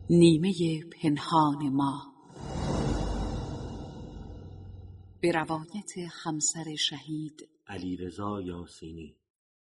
نیمه پنهان ما، به روایت همسر شهید علیرضا یاسینی.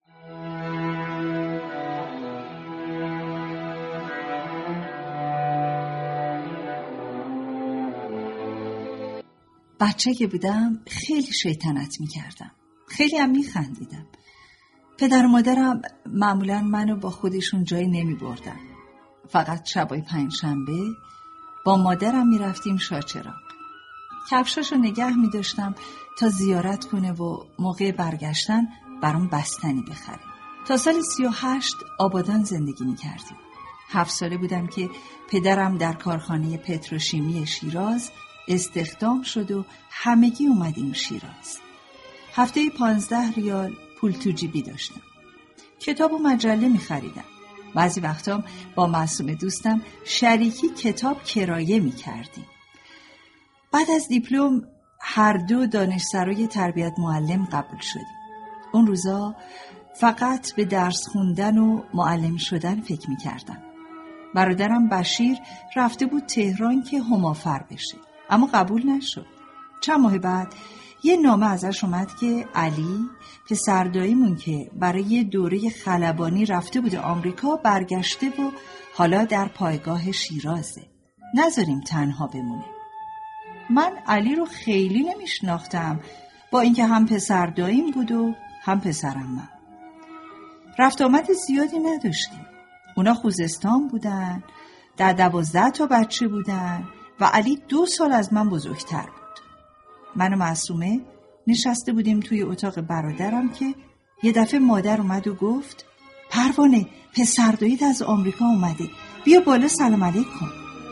بچه که بودم خیلی شیطنت میکردم، خیلی هم میخندیدم. پدر و مادرم معمولا منو با خودشون جایی نمیبردن. فقط شبای پنجشنبه با مادرم میرفتیم شاچراغ. کفشاشو نگه میداشتم تا زیارت کنه و موقع برگشتن برام بستنی بخره. تا سال 38 آبادان زندگی میکردیم. 7 ساله بودم که پدرم در کارخانه پتروشیمی شیراز استخدام شد و همگی اومدیم شیراز. هفته 15 ریال پول تو جیبی داشتم. کتاب و مجله می‌خریدم. بعضی وقتا با معصومه دوستم شریکی کتاب کرایه می‌کردیم. بعد از دیپلم هر دو دانشسرای تربیت معلم قبول شدیم. اون روزا فقط به درس خوندن و معلم شدن فکر می‌کردم. برادرم بشیر رفته بود تهران که همافر بشه، اما قبول نشد. چند ماه بعد یه نامه ازش اومد که علی پسر داییمون که برای یه دوره خلبانی رفته بود آمریکا برگشته و حالا در پایگاه شیرازه، نذاریم تنها بمونه. من علی رو خیلی نمیشناختم، با اینکه هم پسر داییم بود و هم پسرم من. رفت آمد زیادی نداشتیم. اونا خوزستان بودن، 12 تا بچه بودن و علی 2 سال از من بزرگتر بود. من و معصومه نشسته بودیم توی اتاق برادرم که یه دفعه مادر اومد و گفت پروانه پسر داییت از آمریکا اومده، بیا بالا سلام علیک کن.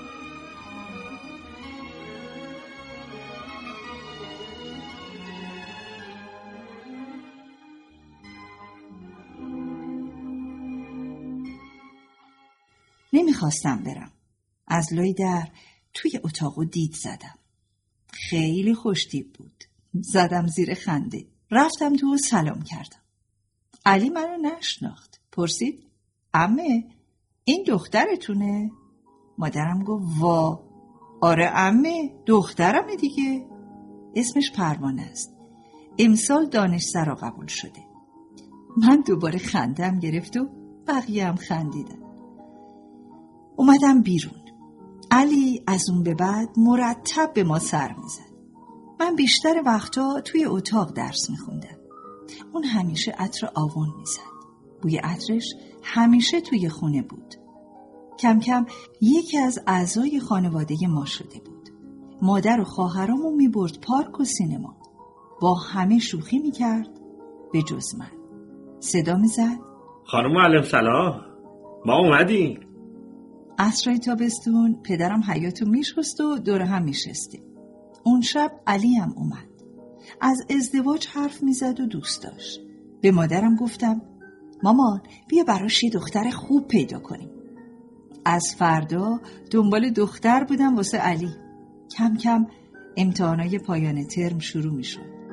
نمیخواستم برم. از لای در توی اتاقو دید زدم. خیلی خوشتیپ بود. زدم زیر خنده. رفتم تو و سلام کردم. علی منو نشناخت. پرسید عمه این دخترتونه؟ مادرم گفت وا آره عمه دخترمه دیگه. اسمش پروانه است. امسال دانشسرا قبول شده. من دوباره خندم گرفت و بقیه هم خندیدن. اومدم بیرون. علی از اون به بعد مرتب به ما سر میزد. من بیشتر وقتا توی اتاق درس میخوندم. اون همیشه عطر آون میزد. بوی عطرش همیشه توی خونه بود. کم کم یکی از اعضای خانواده ما شده بود. مادر و خواهرامو میبرد پارک و سینما. با همه شوخی میکرد به جز من. صدا میزد خانم معلم سلام، ما اومدیم. عصرهای تابستون پدرم حیاطو میشست و دور هم میشستیم. اون شب علی هم اومد. از ازدواج حرف میزد و دوست داشت. به مادرم گفتم مامان بیا براش یه دختر خوب پیدا کنیم. از فردا دنبال دختر بودم واسه علی. کم کم امتحانای پایان ترم شروع میشد.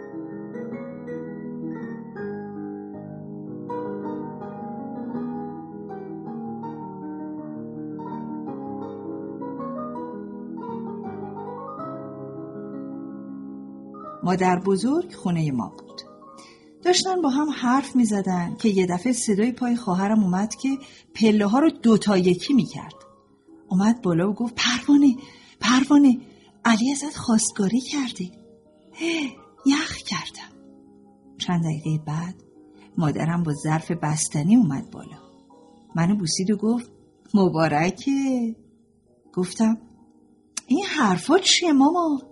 مادر بزرگ خونه ما بود. داشتن با هم حرف می زدن که یه دفعه صدای پای خواهرم اومد که پله ها رو 2 تا 1 می کرد. اومد بالا و گفت پروانه علی ازت خواستگاری کرده. یخ کردم. چند دقیقه بعد مادرم با ظرف بستنی اومد بالا. منو بوسید و گفت مبارکه. گفتم این حرفا چیه مامان؟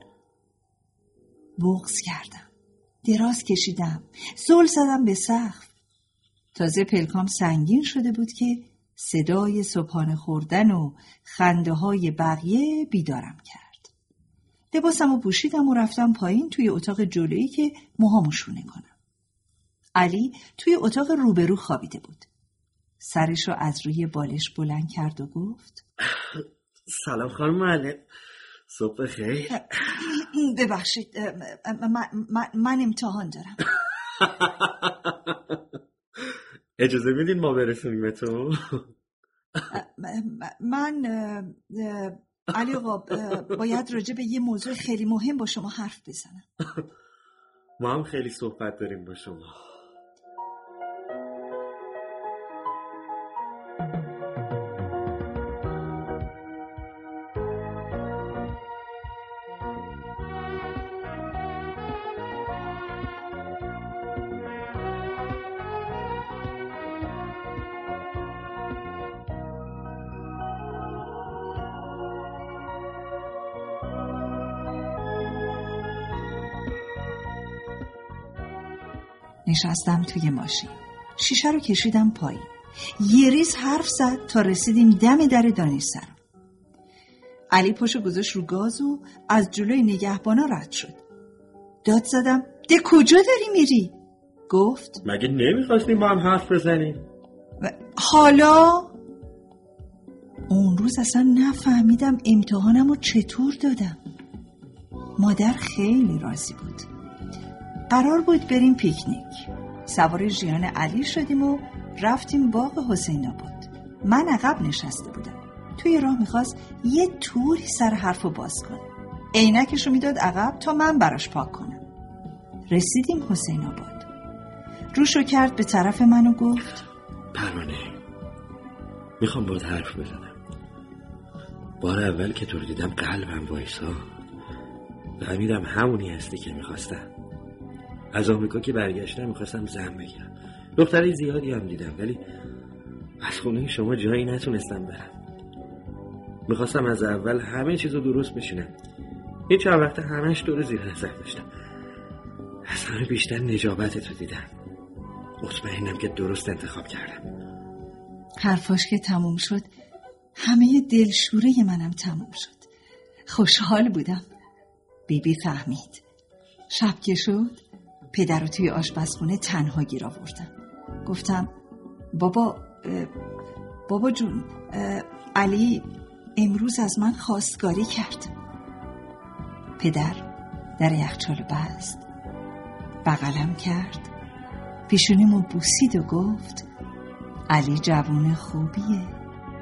بغض کردم. دراز کشیدم. زل زدم به سقف. تازه پلکام سنگین شده بود که صدای صبحانه خوردن و خنده های بقیه بیدارم کرد. لباسمو پوشیدم و رفتم پایین توی اتاق جلویی که موهامو شونه کنم. علی توی اتاق روبرو خوابیده بود. سرشو از روی بالش بلند کرد و گفت سلام خانم معلم، صبح خیر. ببخشید من امتحان دارم. اجازه میدین ما برسونیم تو؟ من علی آقا باید راجع به یه موضوع خیلی مهم با شما حرف بزنم. ما هم خیلی صحبت داریم با شما. نشستم توی ماشین. شیشه رو کشیدم پایین. یه ریز حرف زد تا رسیدیم دم در دانشسرا. علی پاشو گذاشت رو گاز و از جلوی نگهبانا رد شد. داد زدم ده کجا داری میری؟ گفت مگه نمیخواستیم با هم حرف بزنیم؟ حالا؟ اون روز اصلا نفهمیدم امتحانم رو چطور دادم. مادر خیلی راضی بود. قرار بود بریم پیکنیک. سوار ژیان علی شدیم و رفتیم باغ حسین آباد. من عقب نشسته بودم. توی راه میخواست یه طوری سر حرفو باز کنه. عینکشو میداد عقب تا من براش پاک کنم. رسیدیم حسین آباد. روشو کرد به طرف من و گفت پروانه، میخوام باید حرف بزنم. بار اول که تو رو دیدم قلبم وایسا. فهمیدم همونی هستی که میخواستم. از آمریکا که برگشتم میخواستم زن بگیرم. دختری زیادی هم دیدم ولی از خونه شما جایی نتونستم برم. میخواستم از اول همه چیزو درست بشینم. یه چند وقت همش دور زیر نظر داشتم. از همه بیشتر نجابت تو دیدم. مطمئنم که درست انتخاب کردم. حرفاش که تموم شد همه دلشوره منم تموم شد. خوشحال بودم. بیبی فهمید. شب که شد پدر رو توی آشپزخونه تنها گیر آوردم. گفتم بابا جون، علی امروز از من خواستگاری کرد. پدر در یخچال بست، بغلم کرد، پیشونیمو بوسید و گفت علی جوون خوبیه.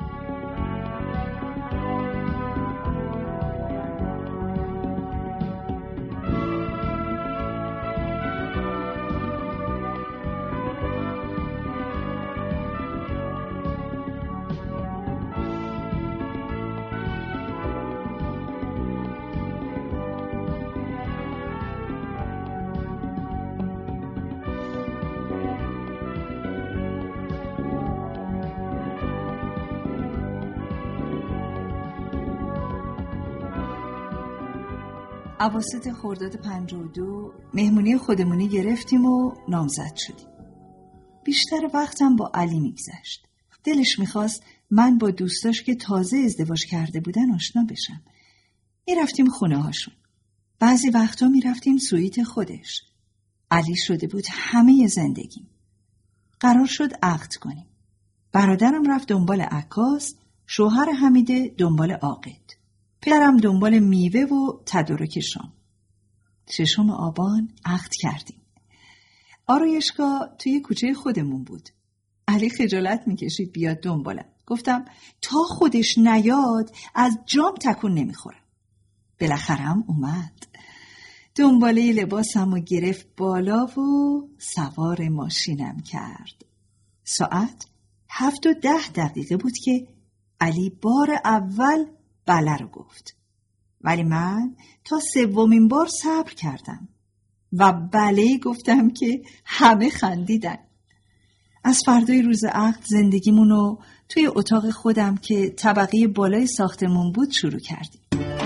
اواسط خرداد 52 مهمونی خودمونی گرفتیم و نامزد شدیم. بیشتر وقتم با علی میگذشت. دلش میخواست من با دوستاش که تازه ازدواج کرده بودن آشنا بشم. میرفتیم خونه هاشون. بعضی وقتا میرفتیم سویت خودش. علی شده بود همه زندگیم. قرار شد عقد کنیم. برادرم رفت دنبال عکاس، شوهر حمیده دنبال عاقد. پدرم دنبال میوه و تدارک شام. 6 آبان عقد کردیم. آرایشگاه توی کوچه خودمون بود. علی خجالت میکشید بیاد دنبالم. گفتم تا خودش نیاد از جام تکون نمیخورم. بالاخره هم اومد. دنباله لباسم رو گرفت بالا و سوار ماشینم کرد. ساعت 7:10 بود که علی بار اول بله رو گفت. ولی من تا 3مین بار صبر کردم و بله گفتم که همه خندیدن. از فردای روز عقد زندگیمونو توی اتاق خودم که طبقه بالای ساختمون بود شروع کردیم.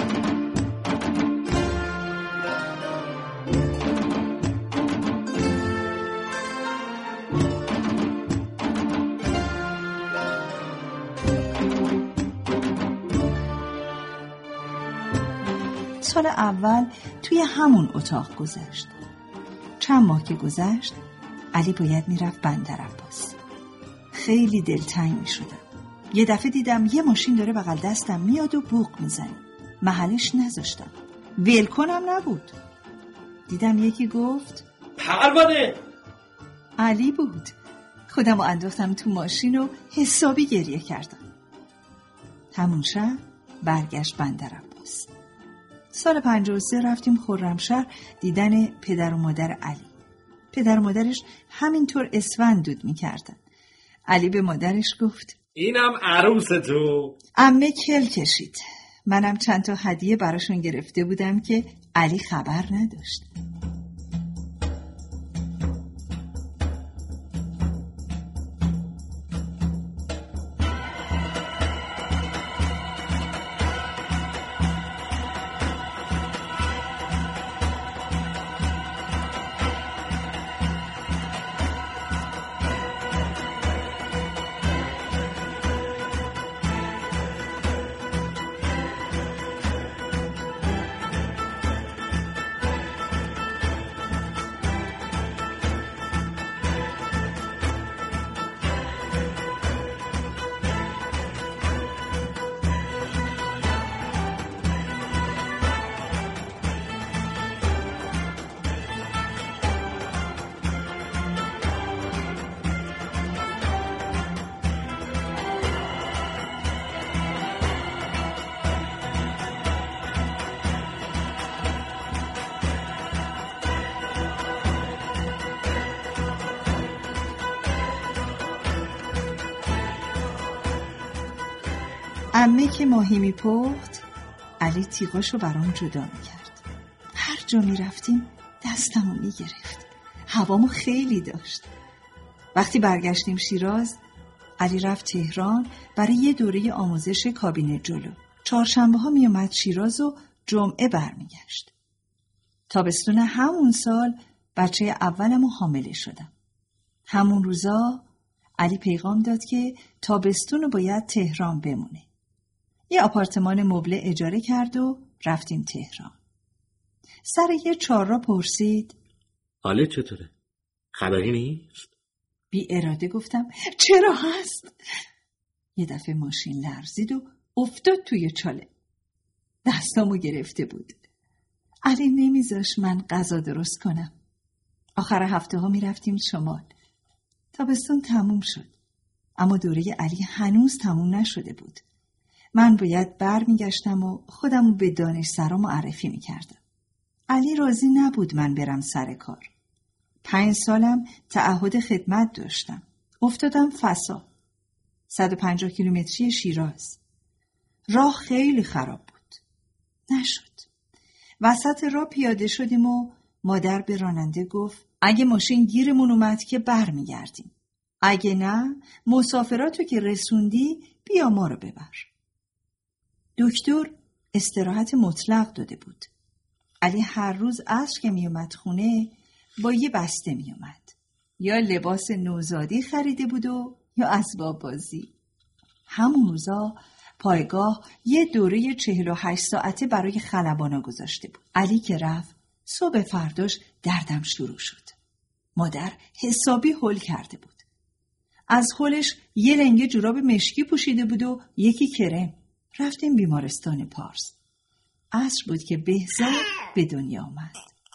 سال اول توی همون اتاق گذشت. چند ماه که گذشت علی باید میرفت بندر عباس. خیلی دلتنگ میشدم. یه دفعه دیدم یه ماشین داره بغل دستم میاد و بوق میزنه. محلش نذاشتم. ولکنم نبود. دیدم یکی گفت پروانه. علی بود. خودم رو انداختم تو ماشین و حسابی گریه کردم. همون شب برگشت بندرعباس. سال 53 رفتیم خرمشهر دیدن پدر و مادر علی. پدر و مادرش همینطور اسفند دود میکردن. علی به مادرش گفت اینم عروس تو. عمه کل کشید. منم چند تا هدیه براشون گرفته بودم که علی خبر نداشت. عمه که ماهی میپخت، علی تیغاشو برام جدا میکرد. هر جا میرفتیم دستمو میگرفت. هوامو خیلی داشت. وقتی برگشتیم شیراز، علی رفت تهران برای یه دوره آموزش کابینه جلو. چهارشنبه ها میومد شیراز و جمعه برمیگشت. تابستون همون سال بچه اولمو حامله شدم. همون روزا علی پیغام داد که تابستون رو باید تهران بمونه. یه آپارتمان مبله اجاره کرد و رفتیم تهران. سر یه چهارراه پرسید حالت چطوره؟ خبری نیست؟ بی اراده گفتم چرا هست؟ یه دفعه ماشین لرزید و افتاد توی چاله. دستامو گرفته بود. علی نمیذاش من غذا درست کنم. آخر هفته ها میرفتیم شمال. تابستون تموم شد. اما دوره علی هنوز تموم نشده بود. من باید برمیگشتم و خودمو به دانشسرا معرفی میکردم. علی راضی نبود من برم سر کار. 5 سالم تعهد خدمت داشتم. افتادم فسا. 150 کیلومتری شیراز. راه خیلی خراب بود. نشد. وسط راه پیاده شدیم و مادر به راننده گفت اگه ماشین گیرمون اومد که برمیگردیم. اگه نه مسافراتو که رسوندی بیا ما رو ببر. دکتر استراحت مطلق داده بود. علی هر روز عصر که می اومد خونه با یه بسته می اومد. یا لباس نوزادی خریده بود و یا اسباب بازی. همون روزا پایگاه یه دوره 48 ساعته برای خلبانا گذاشته بود. علی که رفت صبح فرداش دردم شروع شد. مادر حسابی هول کرده بود. از هولش یه لنگه جوراب مشکی پوشیده بود و یکی کرم. رفتیم بیمارستان پارس. عصر بود که بهزاد به دنیا آمد.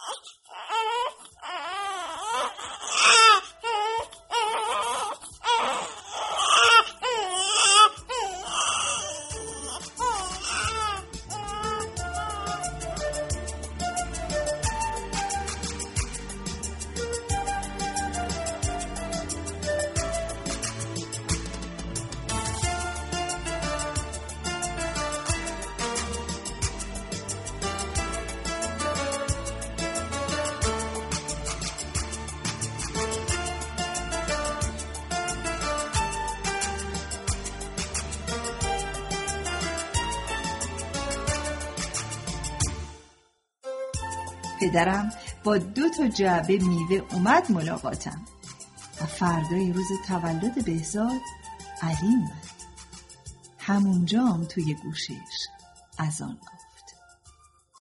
پدرم با 2 جعبه میوه اومد ملاقاتم و فردای روز تولد بهزاد علی اومد. همونجا هم توی گوشش اذان گفت.